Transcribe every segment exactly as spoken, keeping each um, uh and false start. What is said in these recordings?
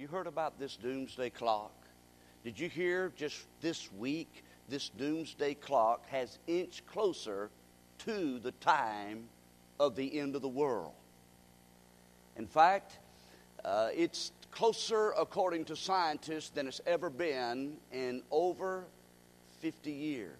you heard about this doomsday clock? Did you hear just this week, this doomsday clock has inched closer to the time of the end of the world? In fact, uh, it's closer, according to scientists, than it's ever been in over fifty years.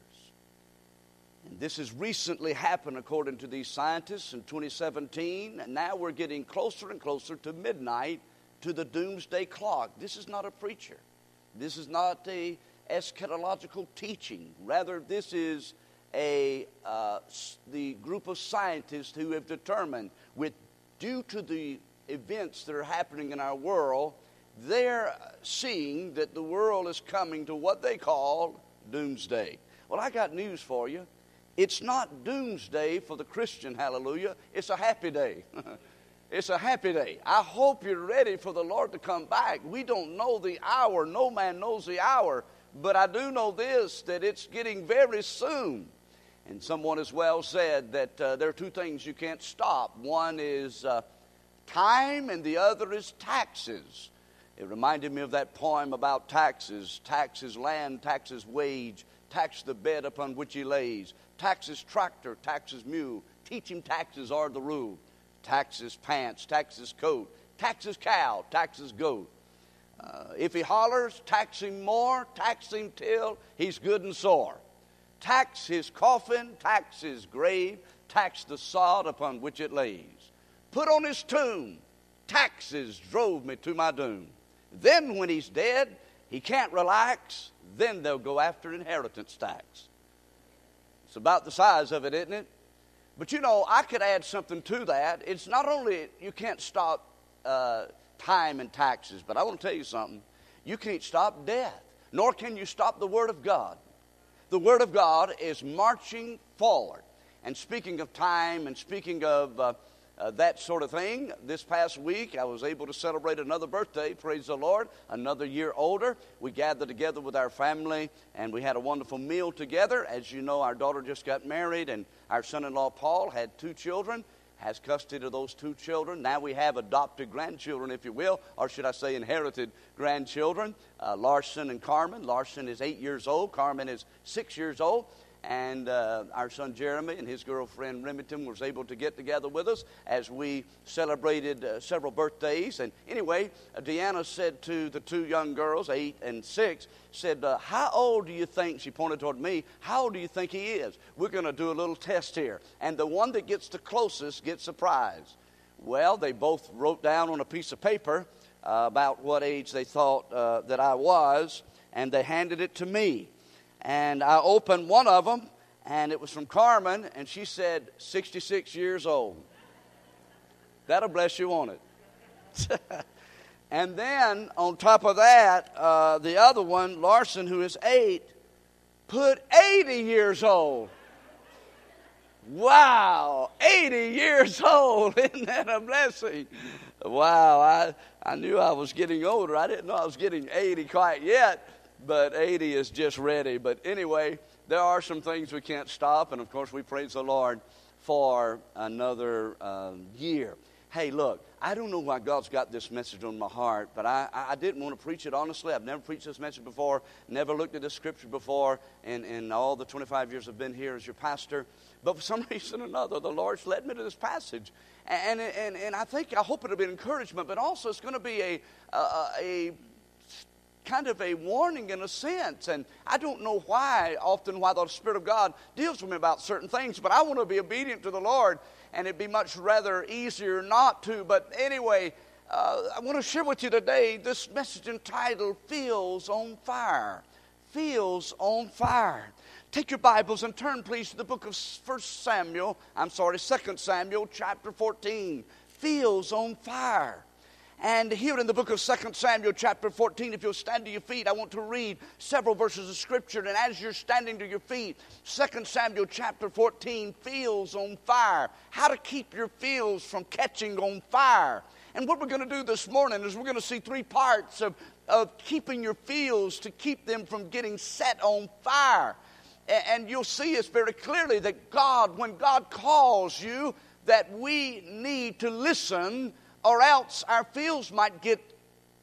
And this has recently happened, according to these scientists, in twenty seventeen, and now we're getting closer and closer to midnight to the doomsday clock. This is not a preacher. This is not a eschatological teaching. Rather, this is a uh, the group of scientists who have determined, with due to the events that are happening in our world, they're seeing that the world is coming to what they call doomsday. Well, I got news for you. It's not doomsday for the Christian, hallelujah. It's a happy day. It's a happy day. I hope you're ready for the Lord to come back. We don't know the hour. No man knows the hour. But I do know this, that it's getting very soon. And someone has well said that uh, there are two things you can't stop. One is uh, time, and the other is taxes. It reminded me of that poem about taxes. Taxes land, taxes wage, tax the bed upon which he lays. Taxes tractor, taxes mule. Teach him taxes are the rule. Taxes pants, taxes coat, taxes cow, taxes goat. Uh, if he hollers, tax him more, tax him till he's good and sore. Tax his coffin, tax his grave, tax the sod upon which it lays. Put on his tomb, taxes drove me to my doom. Then when he's dead, he can't relax, then they'll go after inheritance tax. It's about the size of it, isn't it? But you know, I could add something to that. It's not only you can't stop uh, time and taxes, but I want to tell you something. You can't stop death, nor can you stop the Word of God. The Word of God is marching forward. And speaking of time and speaking of uh, uh, that sort of thing, this past week I was able to celebrate another birthday, praise the Lord, another year older. We gathered together with our family and we had a wonderful meal together. As you know, our daughter just got married, and our son-in-law Paul had two children, has custody of those two children. Now we have adopted grandchildren, if you will, or should I say inherited grandchildren, uh, Larson and Carmen. Larson is eight years old. Carmen is six years old. And uh, our son Jeremy and his girlfriend Remington was able to get together with us as we celebrated uh, several birthdays. And anyway, uh, Deanna said to the two young girls, eight and six, said, uh, how old do you think, she pointed toward me, how old do you think he is? We're going to do a little test here. And the one that gets the closest gets a prize. Well, they both wrote down on a piece of paper uh, about what age they thought uh, that I was, and they handed it to me. And I opened one of them, and it was from Carmen, and she said, sixty-six years old. That'll bless you, won't it? And then, on top of that, uh, the other one, Larson, who is eight, put eighty years old. Wow, eighty years old. Isn't that a blessing? Wow, I, I knew I was getting older. I didn't know I was getting eighty quite yet. But eighty is just ready. But anyway, there are some things we can't stop. And, of course, we praise the Lord for another uh, year. Hey, look, I don't know why God's got this message on my heart, but I, I didn't want to preach it honestly. I've never preached this message before, never looked at this scripture before in, in all the twenty-five years I've been here as your pastor. But for some reason or another, the Lord's led me to this passage. And, and, and I think, I hope it'll be an encouragement, but also it's going to be a a, a kind of a warning in a sense. And I don't know why, often why the Spirit of God deals with me about certain things, but I want to be obedient to the Lord, and it'd be much rather easier not to. But anyway, uh, I want to share with you today this message entitled, Fields on Fire. Fields on Fire. Take your Bibles and turn, please, to the book of First Samuel, I'm sorry, Second Samuel, chapter fourteen. Fields on Fire. And here in the book of Second Samuel chapter fourteen, if you'll stand to your feet, I want to read several verses of Scripture. And as you're standing to your feet, Second Samuel chapter fourteen, fields on fire. How to keep your fields from catching on fire. And what we're going to do this morning is we're going to see three parts of, of keeping your fields to keep them from getting set on fire. And, and you'll see this very clearly that God, when God calls you, that we need to listen, or else our fields might get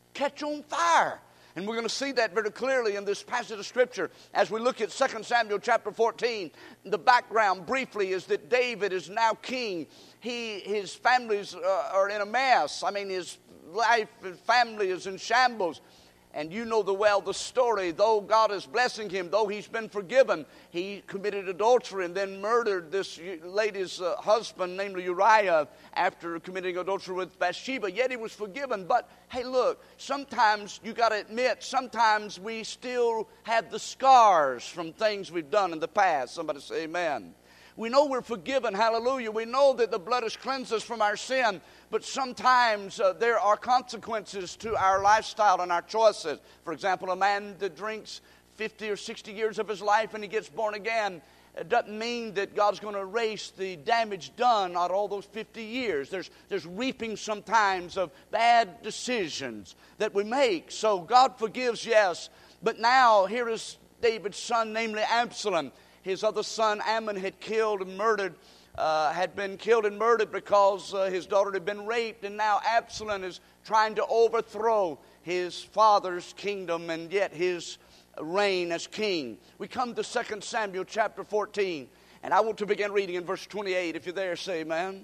catch on fire. And we're going to see that very clearly in this passage of Scripture as we look at Second Samuel chapter fourteen. The background briefly is that David is now king. He, his families uh, are in a mess. I mean, his life and family is in shambles. And you know the well the story. Though God is blessing him, though he's been forgiven, he committed adultery and then murdered this lady's uh, husband, namely Uriah, after committing adultery with Bathsheba. Yet he was forgiven. But hey, look, sometimes you got to admit, sometimes we still have the scars from things we've done in the past. Somebody say amen. We know we're forgiven, hallelujah. We know that the blood has cleansed us from our sin, but sometimes uh, there are consequences to our lifestyle and our choices. For example, a man that drinks fifty or sixty years of his life and he gets born again, it doesn't mean that God's going to erase the damage done on all those fifty years. There's, there's reaping sometimes of bad decisions that we make. So God forgives, yes, but now here is David's son, namely Absalom. His other son, Ammon, had killed and murdered, uh, had been killed and murdered because uh, his daughter had been raped. And now Absalom is trying to overthrow his father's kingdom and yet his reign as king. We come to Second Samuel chapter fourteen. And I want to begin reading in verse twenty-eight. If you're there, say amen.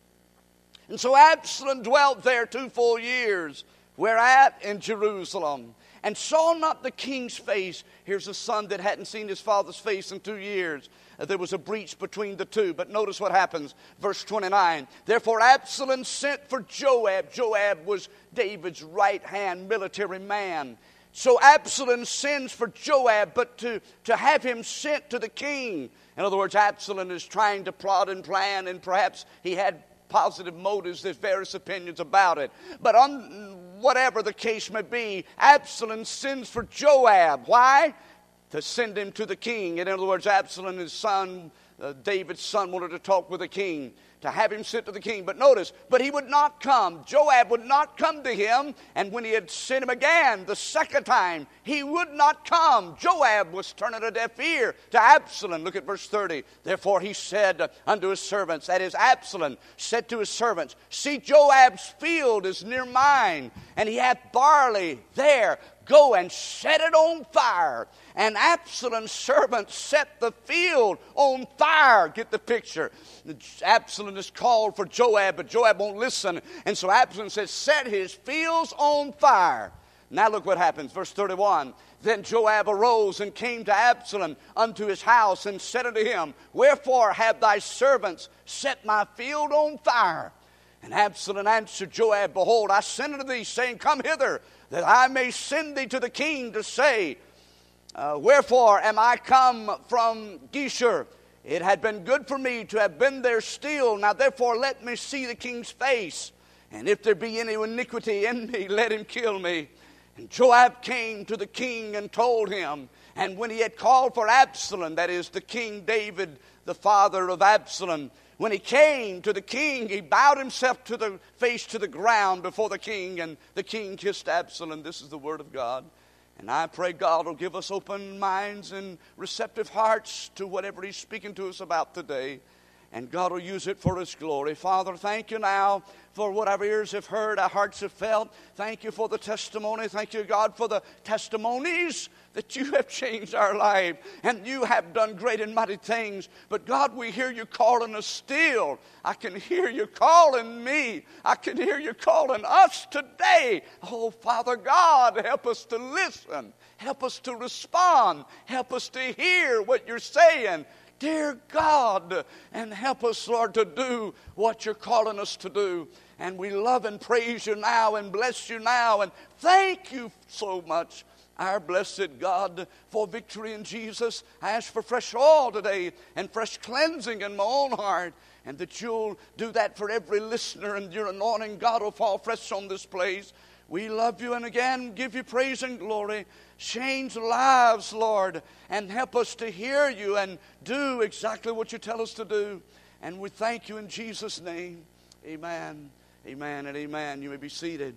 And so Absalom dwelt there two full years, whereat in Jerusalem, and saw not the king's face. Here's a son that hadn't seen his father's face in two years. Uh, there was a breach between the two. But notice what happens. Verse twenty-nine. Therefore Absalom sent for Joab. Joab was David's right-hand military man. So Absalom sends for Joab, but to, to have him sent to the king. In other words, Absalom is trying to plot and plan, and perhaps he had positive motives. There's various opinions about it. But on whatever the case may be, Absalom sends for Joab. Why? To send him to the king. In other words, Absalom, his son, uh, David's son, wanted to talk with the king, to have him sent to the king. But notice, but he would not come. Joab would not come to him. And when he had sent him again, the second time, he would not come. Joab was turning a deaf ear to Absalom. Look at verse thirty. Therefore he said unto his servants, that is, Absalom said to his servants, see, Joab's field is near mine, and he hath barley there. Go and set it on fire. And Absalom's servants set the field on fire. Get the picture. Absalom is called for Joab, but Joab won't listen. And so Absalom says, set his fields on fire. Now look what happens. Verse thirty-one. Then Joab arose and came to Absalom unto his house and said unto him, wherefore have thy servants set my field on fire? And Absalom answered Joab, behold, I send unto thee, saying, come hither, that I may send thee to the king to say, uh, wherefore am I come from Geshur? It had been good for me to have been there still. Now therefore let me see the king's face. And if there be any iniquity in me, let him kill me. And Joab came to the king and told him. And when he had called for Absalom, that is the king David, the father of Absalom, when he came to the king, he bowed himself to the face to the ground before the king, and the king kissed Absalom. This is the word of God. And I pray God will give us open minds and receptive hearts to whatever he's speaking to us about today. And God will use it for his glory. Father, thank you now for what our ears have heard, our hearts have felt. Thank you for the testimony. Thank you, God, for the testimonies that you have changed our life. And you have done great and mighty things. But God, we hear you calling us still. I can hear you calling me. I can hear you calling us today. Oh, Father God, help us to listen. Help us to respond. Help us to hear what you're saying. Dear God, and help us, Lord, to do what you're calling us to do. And we love and praise you now and bless you now. And thank you so much, our blessed God, for victory in Jesus. I ask for fresh oil today and fresh cleansing in my own heart. And that you'll do that for every listener, and your anointing, God, will fall fresh on this place. We love you and again give you praise and glory. Change lives, Lord, and help us to hear you and do exactly what you tell us to do. And we thank you in Jesus' name. Amen, amen, and amen. You may be seated.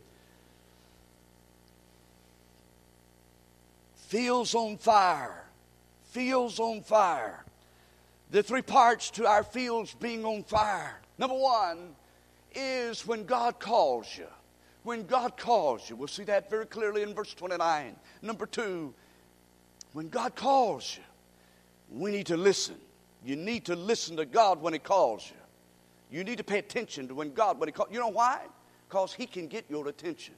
Fields on fire. Fields on fire. There are three parts to our fields being on fire. Number one is when God calls you. When God calls you, we'll see that very clearly in verse twenty-nine. Number two, when God calls you, we need to listen. You need to listen to God when He calls you. You need to pay attention to when God, when He calls. You know why? Because He can get your attention.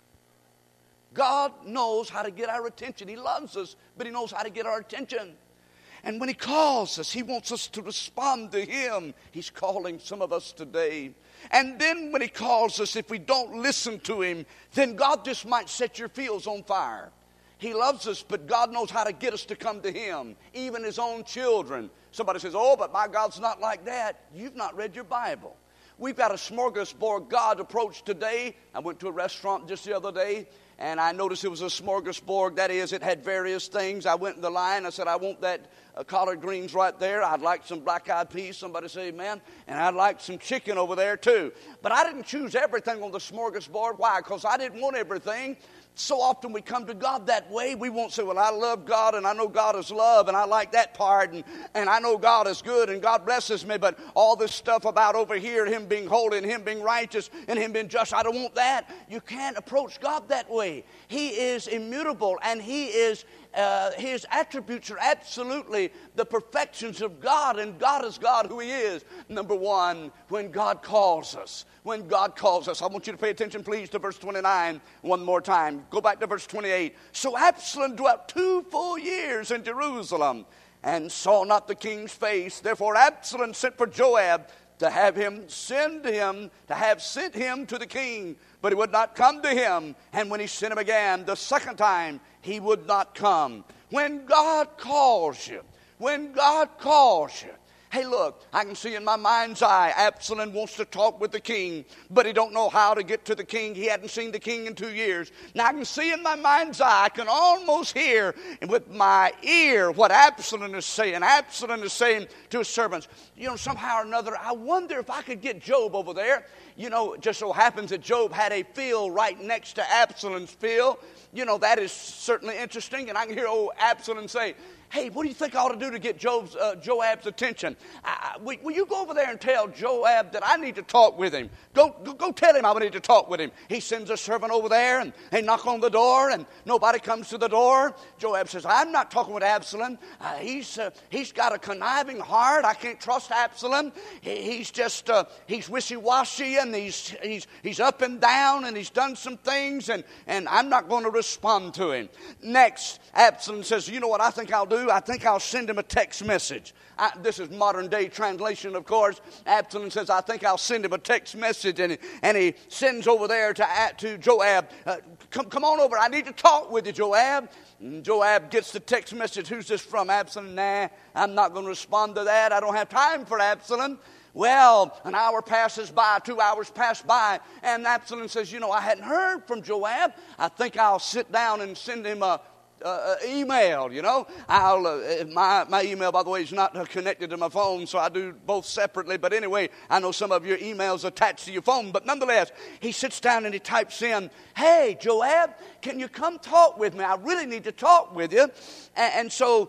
God knows how to get our attention. He loves us, but He knows how to get our attention. And when He calls us, He wants us to respond to Him. He's calling some of us today. And then when He calls us, if we don't listen to Him, then God just might set your fields on fire. He loves us, but God knows how to get us to come to Him, even His own children. Somebody says, oh, but my God's not like that. You've not read your Bible. We've got a smorgasbord God approach today. I went to a restaurant just the other day, and I noticed it was a smorgasbord. That is, it had various things. I went in the line. I said, I want that uh, collard greens right there. I'd like some black-eyed peas. Somebody say amen. And I'd like some chicken over there too. But I didn't choose everything on the smorgasbord. Why? Because I didn't want everything. So often we come to God that way. We won't say, well, I love God, and I know God is love, and I like that part, and, and I know God is good, and God blesses me, but all this stuff about over here, Him being holy, and Him being righteous, and Him being just, I don't want that. You can't approach God that way. He is immutable, and He is Uh, His attributes are absolutely the perfections of God, and God is God who He is. Number one, when God calls us, when God calls us, I want you to pay attention, please, to verse twenty-nine one more time. Go back to verse twenty-eight. So Absalom dwelt two full years in Jerusalem and saw not the king's face. Therefore Absalom sent for Joab to have him send him, to have sent him to the king, but he would not come to him. And when he sent him again the second time, he would not come. When God calls you, when God calls you, hey, look, I can see in my mind's eye, Absalom wants to talk with the king, but he don't know how to get to the king. He hadn't seen the king in two years. Now, I can see in my mind's eye, I can almost hear with my ear what Absalom is saying. Absalom is saying to his servants, you know, somehow or another, I wonder if I could get Job over there. You know, it just so happens that Job had a field right next to Absalom's field. You know, that is certainly interesting. And I can hear old Absalom say, hey, what do you think I ought to do to get Job's, uh, Joab's attention? I, I, will, will you go over there and tell Joab that I need to talk with him? Go, go, go tell him I need to talk with him. He sends a servant over there, and they knock on the door, and nobody comes to the door. Joab says, I'm not talking with Absalom. Uh, he's, uh, he's got a conniving heart. I can't trust Absalom. He, he's just, uh, he's wishy-washy, and he's, he's, he's up and down, and he's done some things, and, and I'm not going to respond to him. Next, Absalom says, you know what I think I'll do? I think I'll send him a text message. I, this is modern day translation, of course. Absalom says, I think I'll send him a text message. And he, and he sends over there to, to Joab, uh, come, come on over. I need to talk with you, Joab. And Joab gets the text message. Who's this from? Absalom. Nah, I'm not going to respond to that. I don't have time for Absalom. Well, an hour passes by, two hours pass by, and Absalom says, you know, I hadn't heard from Joab. I think I'll sit down and send him a Uh, email, you know. I'll uh, my my email, by the way, is not uh, connected to my phone, so I do both separately. But anyway, I know some of your emails attached to your phone. But nonetheless, he sits down and he types in, "Hey, Joab, can you come talk with me? I really need to talk with you." And, and so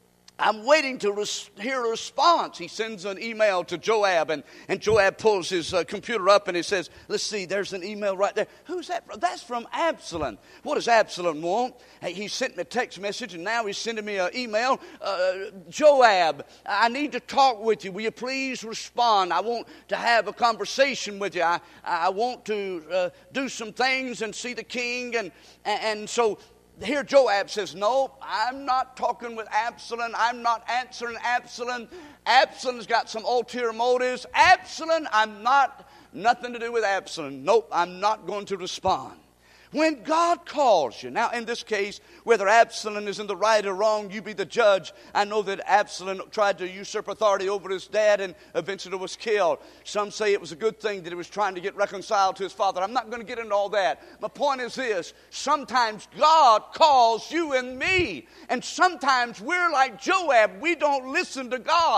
I'm waiting to res- hear a response. He sends an email to Joab, and, and Joab pulls his uh, computer up and he says, let's see, there's an email right there. Who's that from? That's from Absalom. What does Absalom want? Hey, he sent me a text message, and now he's sending me an email. Uh, Joab, I need to talk with you. Will you please respond? I want to have a conversation with you. I, I want to uh, do some things and see the king. And, and so here Joab says, no, I'm not talking with Absalom. I'm not answering Absalom. Absalom's got some ulterior motives. Absalom, I'm not, nothing to do with Absalom. Nope, I'm not going to respond. When God calls you, now in this case, whether Absalom is in the right or wrong, you be the judge. I know that Absalom tried to usurp authority over his dad and eventually was killed. Some say it was a good thing that he was trying to get reconciled to his father. I'm not going to get into all that. My point is this: sometimes God calls you and me, and sometimes we're like Joab. We don't listen to God.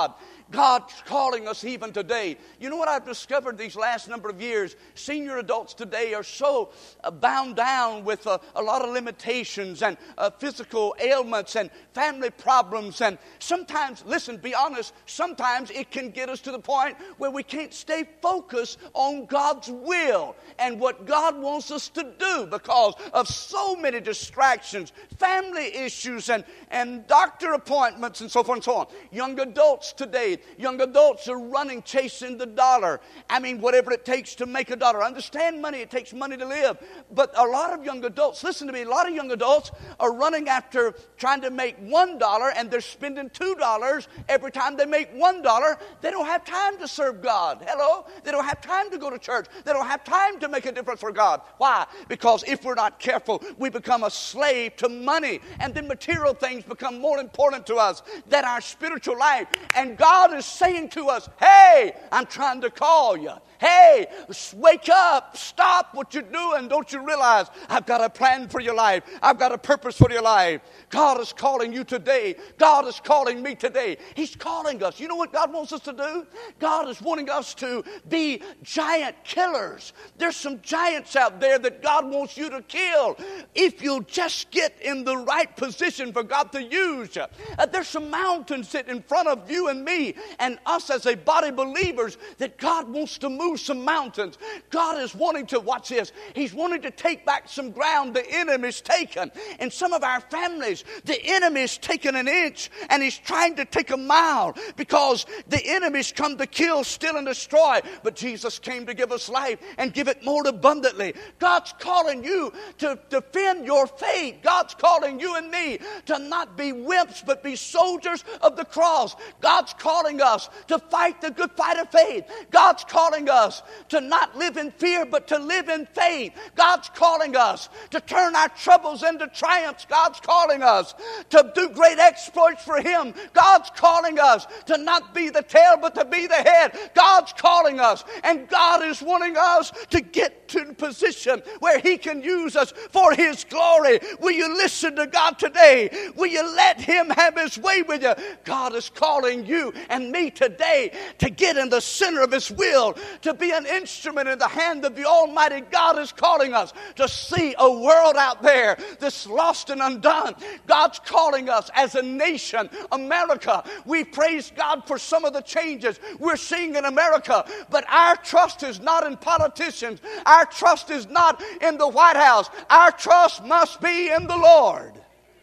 God's calling us even today. You know what I've discovered these last number of years? Senior adults today are so uh, bound down with uh, a lot of limitations and uh, physical ailments and family problems. And sometimes, listen, be honest, sometimes it can get us to the point where we can't stay focused on God's will and what God wants us to do because of so many distractions, family issues, and, and doctor appointments, and so forth and so on. Young adults today, young adults are running, chasing the dollar. I mean, whatever it takes to make a dollar. I understand money, it takes money to live. But a lot of young adults, listen to me, a lot of young adults are running after trying to make one dollar, and they're spending two dollars every time they make one dollar. They don't have time to serve God. Hello? They don't have time to go to church. They don't have time to make a difference for God. Why? Because if we're not careful, we become a slave to money, and then material things become more important to us than our spiritual life. And God is saying to us, hey, I'm trying to call you. Hey, wake up. Stop what you're doing. Don't you realize I've got a plan for your life? I've got a purpose for your life. God is calling you today. God is calling me today. He's calling us. You know what God wants us to do? God is wanting us to be giant killers. There's some giants out there that God wants you to kill if you'll just get in the right position for God to use you. Uh, there's some mountains sitting in front of you and me and us as a body of believers that God wants to move some mountains. God is wanting to, watch this, He's wanting to take back some ground the enemy's taken. In some of our families, the enemy's taken an inch and he's trying to take a mile because the enemy's come to kill, steal, and destroy. But Jesus came to give us life and give it more abundantly. God's calling you to defend your faith. God's calling you and me to not be wimps but be soldiers of the cross. God's calling us to fight the good fight of faith. God's calling us to not live in fear but to live in faith. God's calling us to turn our troubles into triumphs. God's calling us to do great exploits for Him. God's calling us to not be the tail but to be the head. God's calling us, and God is wanting us to get to the position where He can use us for His glory. Will you listen to God today? Will you let Him have His way with you? God is calling you and me today to get in the center of His will, to be an instrument in the hand of the Almighty. God is calling us to see a world out there that's lost and undone. God's calling us as a nation, America. We praise God for some of the changes we're seeing in America, but our trust is not in politicians. Our trust is not in the White House. Our trust must be in the Lord.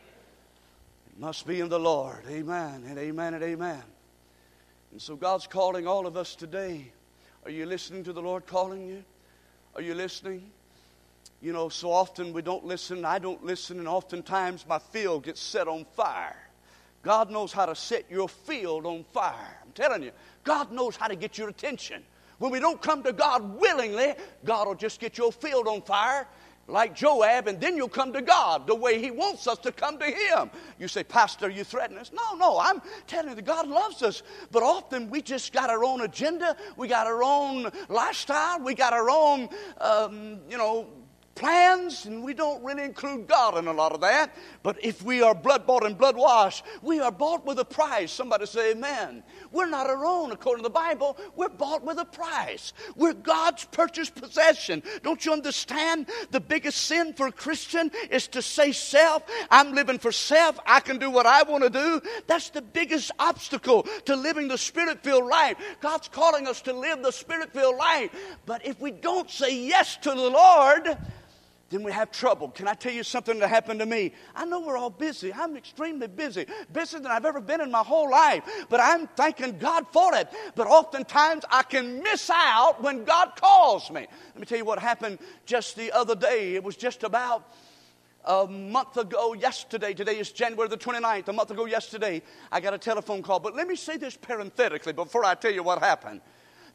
It must be in the Lord. Amen and amen and amen. And so God's calling all of us today. Are you listening to the Lord calling you? Are you listening? You know, so often we don't listen. I don't listen, and oftentimes my field gets set on fire. God knows how to set your field on fire. I'm telling you, God knows how to get your attention. When we don't come to God willingly, God will just get your field on fire like Joab, and then you'll come to God the way He wants us to come to Him. You say, Pastor, you threaten us? No, no, I'm telling you that God loves us. But often we just got our own agenda. We got our own lifestyle. We got our own, um, you know, plans, and we don't really include God in a lot of that. But if we are blood-bought and blood-washed, we are bought with a price. Somebody say amen. We're not our own according to the Bible. We're bought with a price. We're God's purchased possession. Don't you understand? The biggest sin for a Christian is to say self. I'm living for self. I can do what I want to do. That's the biggest obstacle to living the Spirit-filled life. God's calling us to live the Spirit-filled life. But if we don't say yes to the Lord, then we have trouble. Can I tell you something that happened to me? I know we're all busy. I'm extremely busy. Busier than I've ever been in my whole life. But I'm thanking God for it. But oftentimes I can miss out when God calls me. Let me tell you what happened just the other day. It was just about a month ago yesterday. Today is January the twenty-ninth. A month ago yesterday, I got a telephone call. But let me say this parenthetically before I tell you what happened.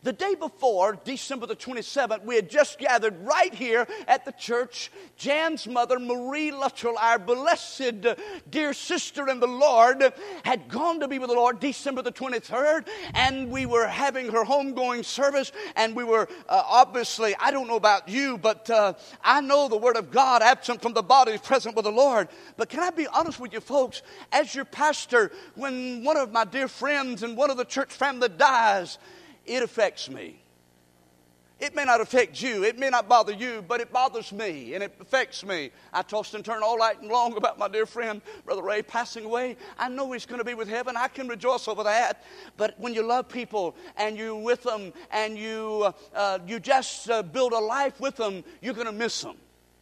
The day before, December the twenty-seventh, we had just gathered right here at the church. Jan's mother, Marie Luttrell, our blessed uh, dear sister in the Lord, had gone to be with the Lord December the twenty-third, and we were having her homegoing service, and we were uh, obviously, I don't know about you, but uh, I know the Word of God, absent from the body, is present with the Lord. But can I be honest with you folks, as your pastor, when one of my dear friends and one of the church family dies, it affects me. It may not affect you. It may not bother you, but it bothers me, and it affects me. I tossed and turned all night long about my dear friend, Brother Ray, passing away. I know he's going to be with heaven. I can rejoice over that. But when you love people, and you're with them, and you, uh, you just uh, build a life with them, you're going to miss them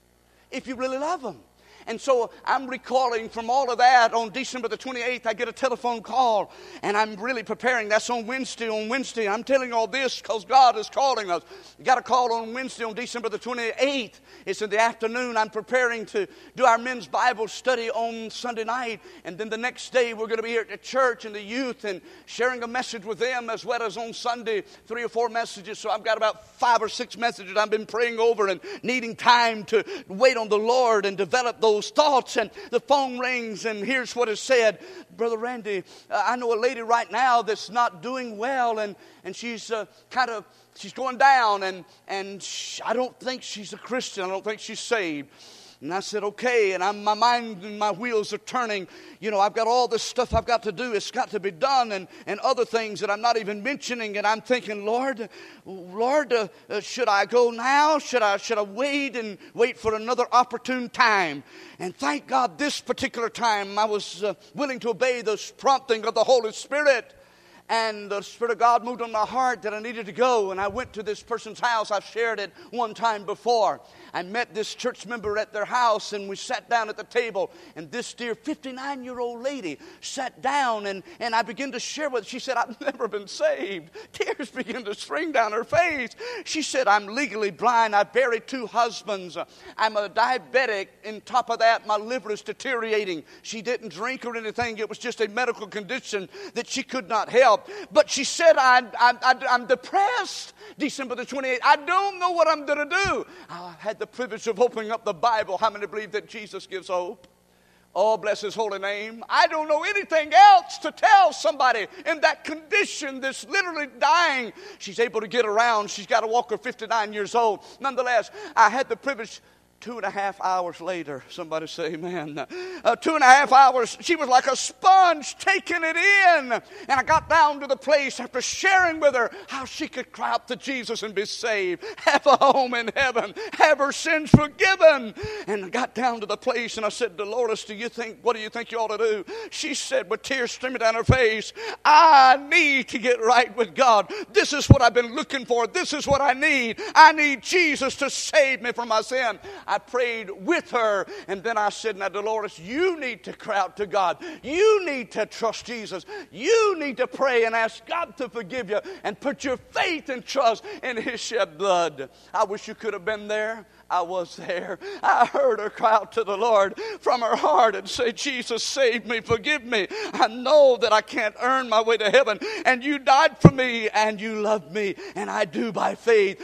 if you really love them. And so I'm recalling from all of that. On December the twenty-eighth, I get a telephone call, and I'm really preparing. That's on Wednesday. On Wednesday, I'm telling all this because God is calling us. You got a call on Wednesday on December the twenty-eighth. It's in the afternoon. I'm preparing to do our men's Bible study on Sunday night. And then the next day, we're going to be here at the church and the youth and sharing a message with them, as well as on Sunday, three or four messages. So I've got about five or six messages I've been praying over and needing time to wait on the Lord and develop those Those thoughts. And the phone rings, and here's what is said. Brother Randy, uh, I know a lady right now that's not doing well, and and she's uh, kind of she's going down, and and she, I don't think she's a Christian. I don't think she's saved. And I said, okay, and I'm, my mind and my wheels are turning. You know, I've got all this stuff I've got to do. It's got to be done, and, and other things that I'm not even mentioning. And I'm thinking, Lord, Lord, uh, uh, should I go now? Should I should I wait and wait for another opportune time? And thank God this particular time I was uh, willing to obey the prompting of the Holy Spirit. And the Spirit of God moved on my heart that I needed to go. And I went to this person's house. I've shared it one time before. I met this church member at their house, and we sat down at the table. And this dear fifty-nine-year-old lady sat down, and, and I began to share with her. She said, I've never been saved. Tears began to stream down her face. She said, I'm legally blind. I buried two husbands. I'm a diabetic. On top of that, my liver is deteriorating. She didn't drink or anything. It was just a medical condition that she could not help. But she said, I, I, I, I'm depressed. December the twenty-eighth. I don't know what I'm going to do. I had the privilege of opening up the Bible. How many believe that Jesus gives hope? Oh, bless His holy name. I don't know anything else to tell somebody in that condition that's literally dying. She's able to get around. She's got a walker, fifty-nine years old. Nonetheless, I had the privilege. Two and a half hours later, somebody say amen. Uh, two and a half hours, she was like a sponge taking it in. And I got down to the place after sharing with her how she could cry out to Jesus and be saved, have a home in heaven, have her sins forgiven. And I got down to the place and I said, Dolores, do you think, what do you think you ought to do? She said with tears streaming down her face, I need to get right with God. This is what I've been looking for. This is what I need. I need Jesus to save me from my sin. I prayed with her, and then I said, now, Dolores, you need to cry out to God. You need to trust Jesus. You need to pray and ask God to forgive you and put your faith and trust in His shed blood. I wish you could have been there. I was there. I heard her cry out to the Lord from her heart and say, Jesus, save me, forgive me. I know that I can't earn my way to heaven, and you died for me, and you love me, and I do by faith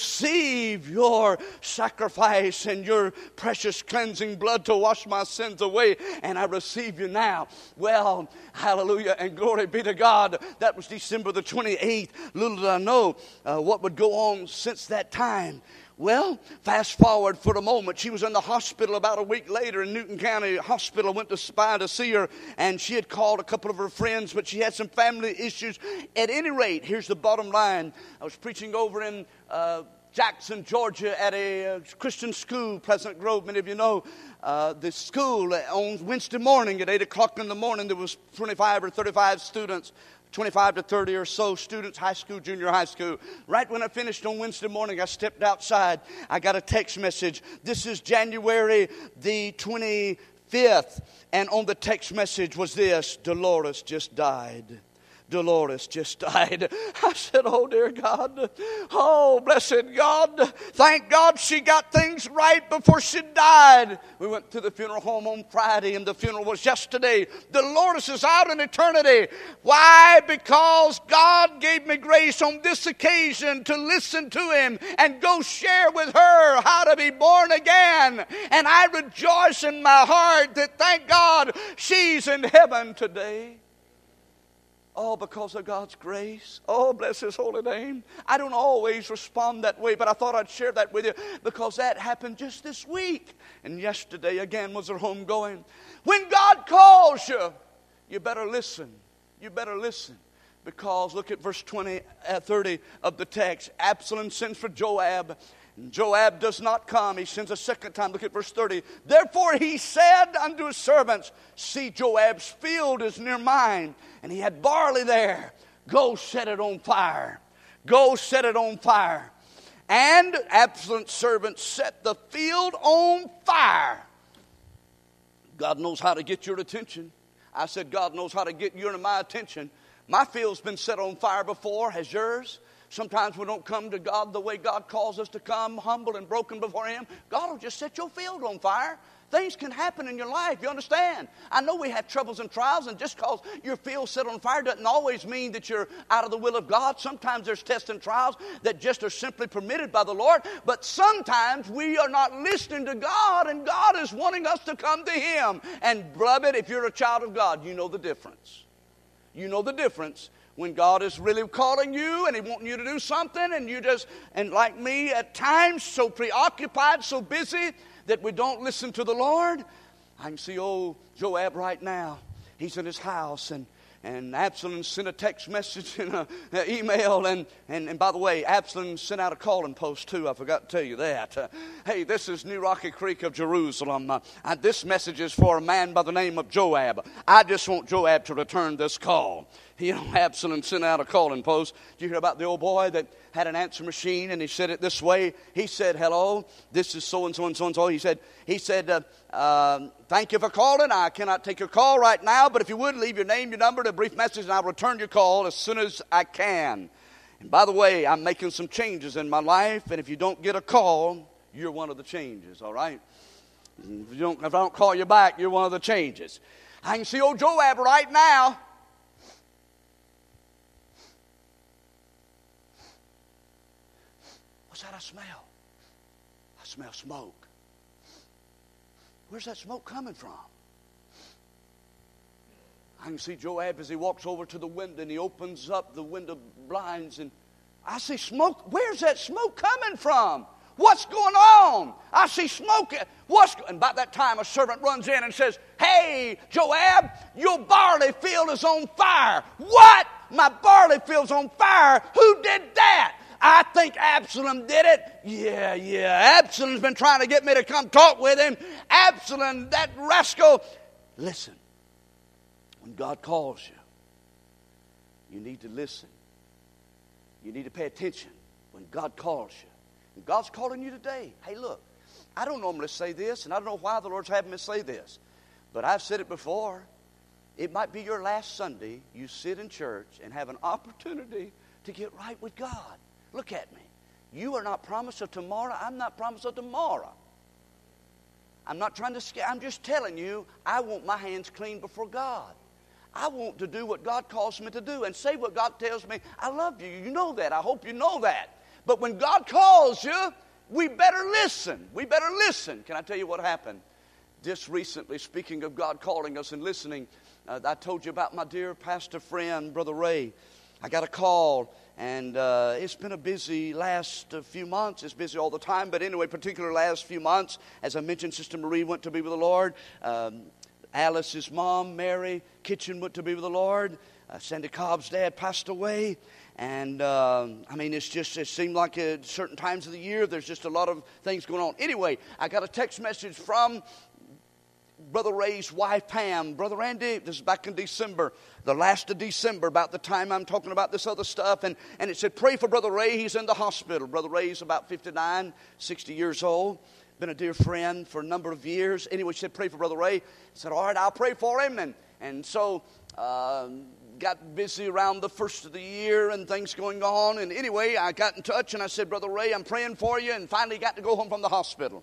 receive your sacrifice and your precious cleansing blood to wash my sins away, and I receive you now. Well, hallelujah, and glory be to God. That was December the twenty-eighth. Little did I know uh, what would go on since that time. Well, fast forward for a moment. She was in the hospital about a week later in Newton County Hospital. Went to spy to see her, and she had called a couple of her friends, but she had some family issues. At any rate, here's the bottom line. I was preaching over in uh, Jackson, Georgia, at a uh, Christian school, Pleasant Grove. Many of you know uh, the school. On Wednesday morning at eight o'clock in the morning, there was twenty-five or thirty-five students. twenty-five to thirty or so students, high school, junior high school. Right when I finished on Wednesday morning, I stepped outside. I got a text message. This is January the twenty-fifth. And on the text message was this: Dolores just died. Dolores just died. I said, oh, dear God. Oh, blessed God. Thank God she got things right before she died. We went to the funeral home on Friday, and the funeral was yesterday. Dolores is out in eternity. Why? Because God gave me grace on this occasion to listen to Him and go share with her how to be born again. And I rejoice in my heart that, thank God, she's in heaven today. Oh, because of God's grace. Oh, bless His holy name. I don't always respond that way, but I thought I'd share that with you because that happened just this week. And yesterday again was her homegoing. When God calls you, you better listen. You better listen. Because look at verse twenty, uh, thirty of the text. Absalom sends for Joab. Joab does not come. He sends a second time. Look at verse thirty. Therefore he said unto his servants, see, Joab's field is near mine, and he had barley there. Go set it on fire. Go set it on fire. And Absalom's servants set the field on fire. God knows how to get your attention. I said, God knows how to get your and my attention. My field's been set on fire before. Has yours? Sometimes we don't come to God the way God calls us to come, humble and broken before Him. God will just set your field on fire. Things can happen in your life, you understand? I know we have troubles and trials, and just because your field's set on fire doesn't always mean that you're out of the will of God. Sometimes there's tests and trials that just are simply permitted by the Lord. But sometimes we are not listening to God, and God is wanting us to come to Him. And beloved, if you're a child of God, you know the difference. You know the difference. When God is really calling you and He wanting you to do something, and you just, and like me at times, so preoccupied, so busy that we don't listen to the Lord. I can see old Joab right now. He's in his house, and, and Absalom sent a text message and an email. And, and, and by the way, Absalom sent out a calling post too. I forgot to tell you that. Uh, hey, this is New Rocky Creek of Jerusalem. Uh, and this message is for a man by the name of Joab. I just want Joab to return this call. You know, Absalom sent out a calling post. Did you hear about the old boy that had an answer machine, and he said it this way? He said, hello, this is so-and-so and so-and-so. He said, he said, uh, uh, thank you for calling. I cannot take your call right now, but if you would, leave your name, your number, and a brief message, and I'll return your call as soon as I can. And by the way, I'm making some changes in my life, and if you don't get a call, you're one of the changes, all right? If, you don't, if I don't call you back, you're one of the changes. I can see old Joab right now. What's that I smell? I smell smoke. Where's that smoke coming from? I can see Joab as he walks over to the window, and he opens up the window blinds, and I see smoke. Where's that smoke coming from? What's going on? I see smoke. What's, and about that time, a servant runs in and says, hey, Joab, your barley field is on fire. What? My barley field's on fire? Who did that? I think Absalom did it. Yeah, yeah. Absalom's been trying to get me to come talk with him. Absalom, that rascal. Listen, when God calls you, you need to listen. You need to pay attention when God calls you. And God's calling you today. Hey, look, I don't normally say this, and I don't know why the Lord's having me say this, but I've said it before. It might be your last Sunday you sit in church and have an opportunity to get right with God. Look at me. You are not promised of tomorrow. I'm not promised of tomorrow. I'm not trying to scare. I'm just telling you, I want my hands clean before God. I want to do what God calls me to do and say what God tells me. I love you. You know that. I hope you know that. But when God calls you, we better listen. We better listen. Can I tell you what happened? Just recently, speaking of God calling us and listening, uh, I told you about my dear pastor friend, Brother Ray. I got a call, and uh, it's been a busy last uh, few months. It's busy all the time, but anyway, particularly last few months, as I mentioned, Sister Marie went to be with the Lord. Um, Alice's mom, Mary Kitchen, went to be with the Lord. Uh, Sandy Cobb's dad passed away. And, uh, I mean, it's just, it seemed like at certain times of the year, there's just a lot of things going on. Anyway, I got a text message from Brother Ray's wife, Pam. Brother Randy, this is back in December, the last of December, about the time I'm talking about this other stuff. And, and it said, pray for Brother Ray. He's in the hospital. Brother Ray's about fifty-nine, sixty years old. Been a dear friend for a number of years. Anyway, she said, pray for Brother Ray. I said, all right, I'll pray for him. And, and so Um, got busy around the first of the year and things going on. And anyway, I got in touch and I said, Brother Ray, I'm praying for you, and finally got to go home from the hospital.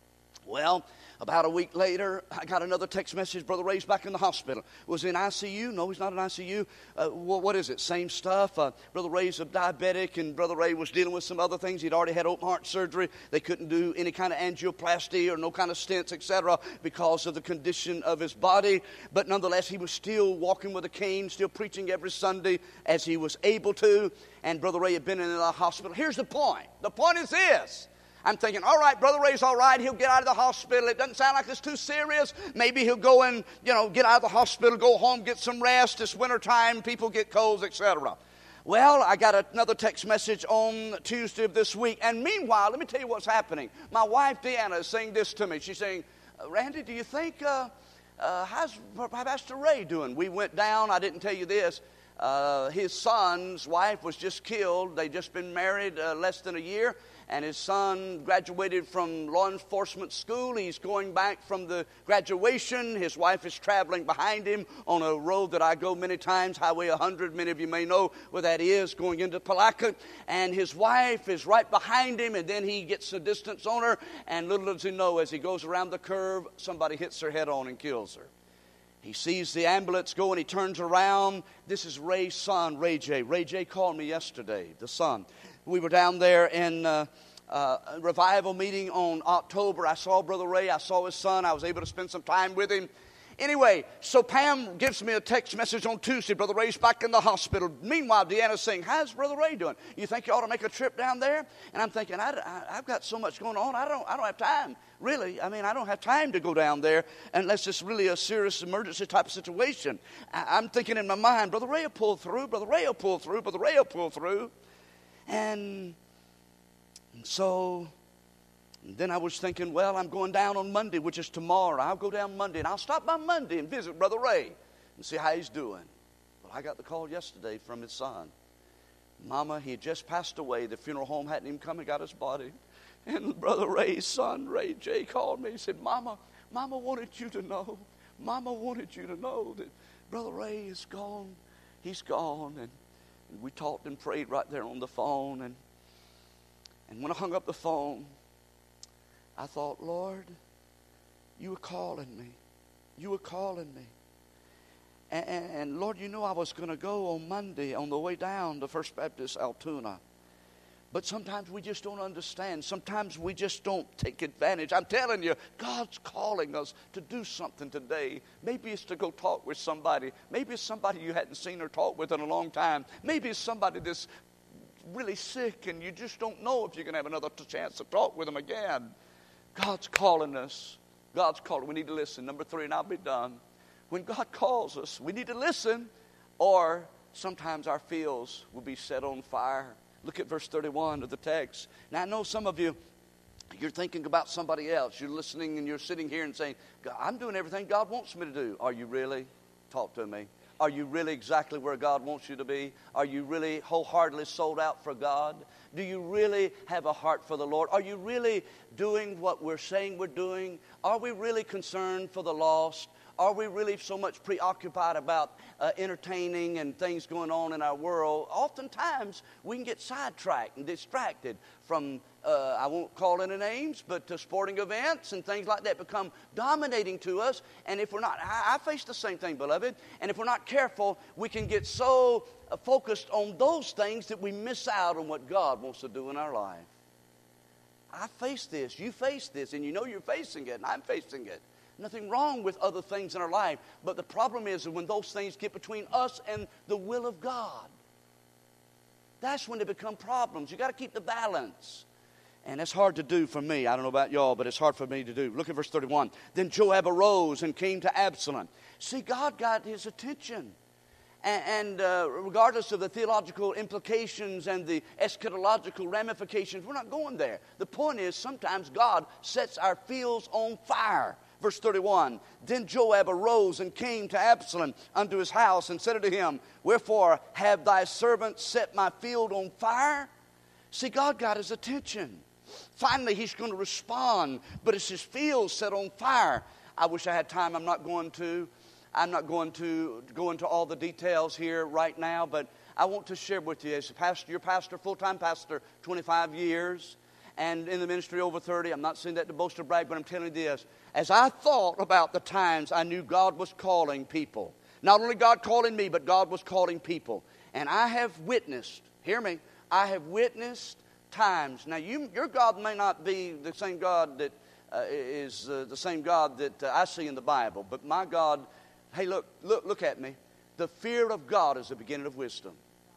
Well, about a week later, I got another text message. Brother Ray's back in the hospital. Was he in I C U? No, he's not in I C U. Uh, well, what is it? Same stuff. Uh, Brother Ray's a diabetic, and Brother Ray was dealing with some other things. He'd already had open heart surgery. They couldn't do any kind of angioplasty or no kind of stents, et cetera, because of the condition of his body. But nonetheless, he was still walking with a cane, still preaching every Sunday as he was able to. And Brother Ray had been in the hospital. Here's the point. The point is this. I'm thinking, all right, Brother Ray's all right. He'll get out of the hospital. It doesn't sound like it's too serious. Maybe he'll go and, you know, get out of the hospital, go home, get some rest. It's wintertime. People get colds, et cetera. Well, I got another text message on Tuesday of this week. And meanwhile, let me tell you what's happening. My wife, Deanna, is saying this to me. She's saying, Randy, do you think, uh, uh, how's Pastor Ray doing? We went down. I didn't tell you this. Uh, his son's wife was just killed. They'd just been married uh, less than a year. And his son graduated from law enforcement school. He's going back from the graduation. His wife is traveling behind him on a road that I go many times, Highway one hundred. Many of you may know where that is, going into Palatka. And his wife is right behind him, and then he gets a distance on her. And little does he know, as he goes around the curve, somebody hits her head on and kills her. He sees the ambulance go, and he turns around. This is Ray's son, Ray J. Ray J called me yesterday, the son. We were down there in uh, uh, a revival meeting on October. I saw Brother Ray. I saw his son. I was able to spend some time with him. Anyway, so Pam gives me a text message on Tuesday. Brother Ray's back in the hospital. Meanwhile, Deanna's saying, how's Brother Ray doing? You think you ought to make a trip down there? And I'm thinking, I, I, I've got so much going on. I don't, I don't have time. Really, I mean, I don't have time to go down there unless it's really a serious emergency type of situation. I, I'm thinking in my mind, Brother Ray will pull through. Brother Ray will pull through. Brother Ray will pull through. And, and so and then I was thinking, well, I'm going down on Monday, which is tomorrow. I'll go down Monday, and I'll stop by Monday and visit Brother Ray and see how he's doing. Well, I got the call yesterday from his son. Mama, he had just passed away. The funeral home hadn't even come and got his body. And Brother Ray's son, Ray J, called me. He said, Mama, Mama wanted you to know. Mama wanted you to know that Brother Ray is gone. He's gone. And we talked and prayed right there on the phone. And, and when I hung up the phone, I thought, Lord, you were calling me. You were calling me. And, and, and Lord, you know I was going to go on Monday on the way down to First Baptist Altoona. But sometimes we just don't understand. Sometimes we just don't take advantage. I'm telling you, God's calling us to do something today. Maybe it's to go talk with somebody. Maybe it's somebody you hadn't seen or talked with in a long time. Maybe it's somebody that's really sick and you just don't know if you're going to have another chance to talk with them again. God's calling us. God's calling. We need to listen. Number three, and I'll be done. When God calls us, we need to listen, or sometimes our fields will be set on fire. Look at verse thirty-one of the text. Now, I know some of you, you're thinking about somebody else. You're listening and you're sitting here and saying, I'm doing everything God wants me to do. Are you really? Talk to me. Are you really exactly where God wants you to be? Are you really wholeheartedly sold out for God? Do you really have a heart for the Lord? Are you really doing what we're saying we're doing? Are we really concerned for the lost? Are we really so much preoccupied about uh, entertaining and things going on in our world? Oftentimes, we can get sidetracked and distracted from, uh, I won't call any names, but uh, sporting events and things like that become dominating to us. And if we're not, I, I face the same thing, beloved. And if we're not careful, we can get so uh, focused on those things that we miss out on what God wants to do in our life. I face this, you face this, and you know you're facing it, and I'm facing it. Nothing wrong with other things in our life. But the problem is that when those things get between us and the will of God, that's when they become problems. You got to keep the balance. And it's hard to do for me. I don't know about y'all, but it's hard for me to do. Look at verse thirty-one. Then Joab arose and came to Absalom. See, God got his attention. And, and uh, regardless of the theological implications and the eschatological ramifications, we're not going there. The point is, sometimes God sets our fields on fire. Verse thirty-one, then Joab arose and came to Absalom unto his house and said unto him, wherefore have thy servant set my field on fire? See, God got his attention. Finally, he's going to respond, but it's his field set on fire. I wish I had time. I'm not going to. I'm not going to go into all the details here right now, but I want to share with you as a pastor, your pastor, full-time pastor, twenty-five years, and in the ministry over thirty. I'm not saying that to boast or brag, but I'm telling you this. As I thought about the times I knew God was calling people, not only God calling me, but God was calling people. And I have witnessed, hear me, I have witnessed times. Now, you, your God may not be the same God that uh, is uh, the same God that uh, I see in the Bible, but my God, hey, look, look, look at me. The fear of God is the beginning of wisdom.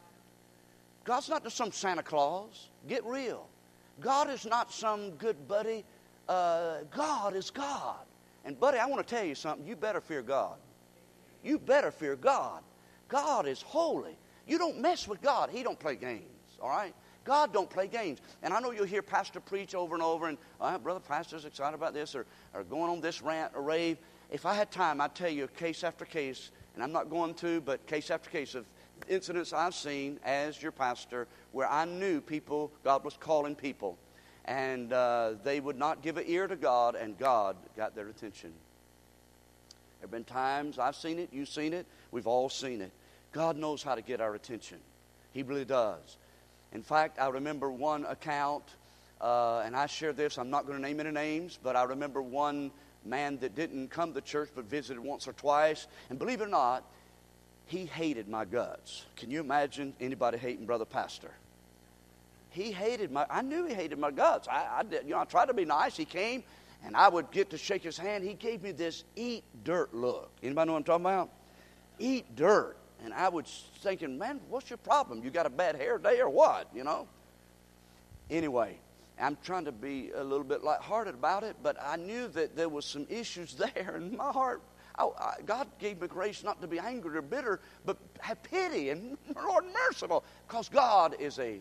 God's not just some Santa Claus. Get real. God is not some good buddy. Uh, God is God. And buddy, I want to tell you something. You better fear God. You better fear God. God is holy. You don't mess with God. He don't play games, all right? God don't play games. And I know you'll hear pastor preach over and over, and oh, brother pastor's excited about this, or, or going on this rant or rave. If I had time, I'd tell you case after case, and I'm not going to, but case after case of incidents I've seen as your pastor where I knew people, God was calling people, and uh, they would not give an ear to God, and God got their attention. There have been times I've seen it, you've seen it, we've all seen it. God knows how to get our attention. He really does. In fact, I remember one account, uh, and I share this, I'm not going to name any names, but I remember one man that didn't come to church but visited once or twice, and believe it or not, he hated my guts. Can you imagine anybody hating Brother Pastor? He hated my, I knew he hated my guts. I, I did, you know, I tried to be nice. He came, and I would get to shake his hand. He gave me this eat dirt look. Anybody know what I'm talking about? Eat dirt. And I was thinking, man, what's your problem? You got a bad hair day or what, you know? Anyway, I'm trying to be a little bit lighthearted about it, but I knew that there was some issues there in my heart. I, I, God gave me grace not to be angry or bitter, but have pity and, Lord, merciful, because God is a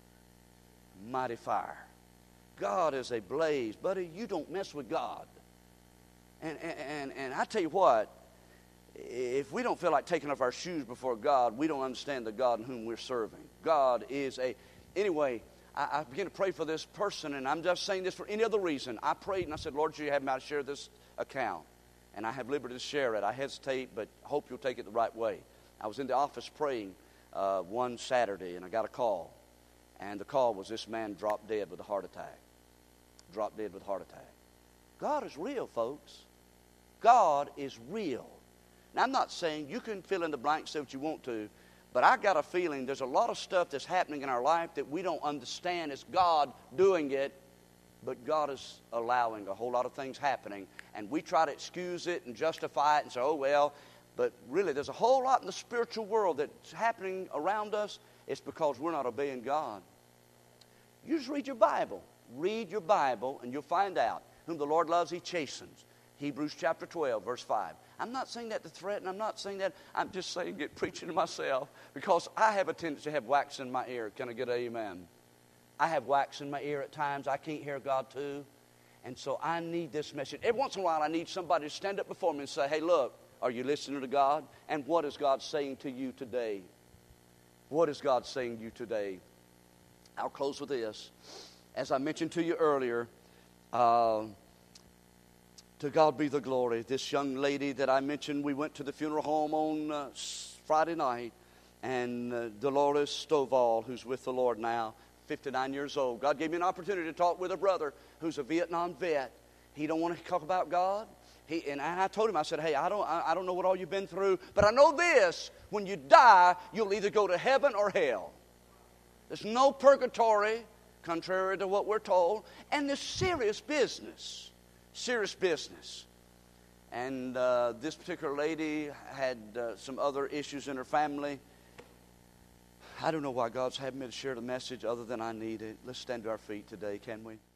mighty fire. God is a blaze. Buddy, you don't mess with God. And, and, and, and I tell you what, if we don't feel like taking off our shoes before God, we don't understand the God in whom we're serving. God is a... Anyway, I, I began to pray for this person, and I'm just saying this for any other reason. I prayed, and I said, Lord, you have me to share this account. And I have liberty to share it. I hesitate, but hope you'll take it the right way. I was in the office praying uh, one Saturday, and I got a call. And the call was this man dropped dead with a heart attack. Dropped dead with a heart attack. God is real, folks. God is real. Now, I'm not saying you can fill in the blanks, say what you want to, but I got a feeling there's a lot of stuff that's happening in our life that we don't understand. It's God doing it, but God is allowing a whole lot of things happening, and we try to excuse it and justify it and say, oh, well, but really there's a whole lot in the spiritual world that's happening around us. It's because we're not obeying God. You just read your Bible. Read your Bible, and you'll find out. Whom the Lord loves, He chastens. Hebrews chapter twelve, verse five. I'm not saying that to threaten. I'm not saying that. I'm just saying it, preaching to myself, because I have a tendency to have wax in my ear. Can I get an amen? I have wax in my ear at times. I can't hear God too. And so I need this message. Every once in a while, I need somebody to stand up before me and say, hey, look, are you listening to God? And what is God saying to you today? What is God saying to you today? I'll close with this. As I mentioned to you earlier, uh, to God be the glory. This young lady that I mentioned, we went to the funeral home on uh, Friday night, and uh, Dolores Stovall, who's with the Lord now, fifty-nine years old. God gave me an opportunity to talk with a brother who's a Vietnam vet. He don't want to talk about God. He, and I told him, I said, hey, I don't, I, I don't know what all you've been through, but I know this, when you die, you'll either go to heaven or hell. There's no purgatory, contrary to what we're told, and there's serious business. Serious business. And uh, this particular lady had uh, some other issues in her family. I don't know why God's having me to share the message other than I need it. Let's stand to our feet today, can we?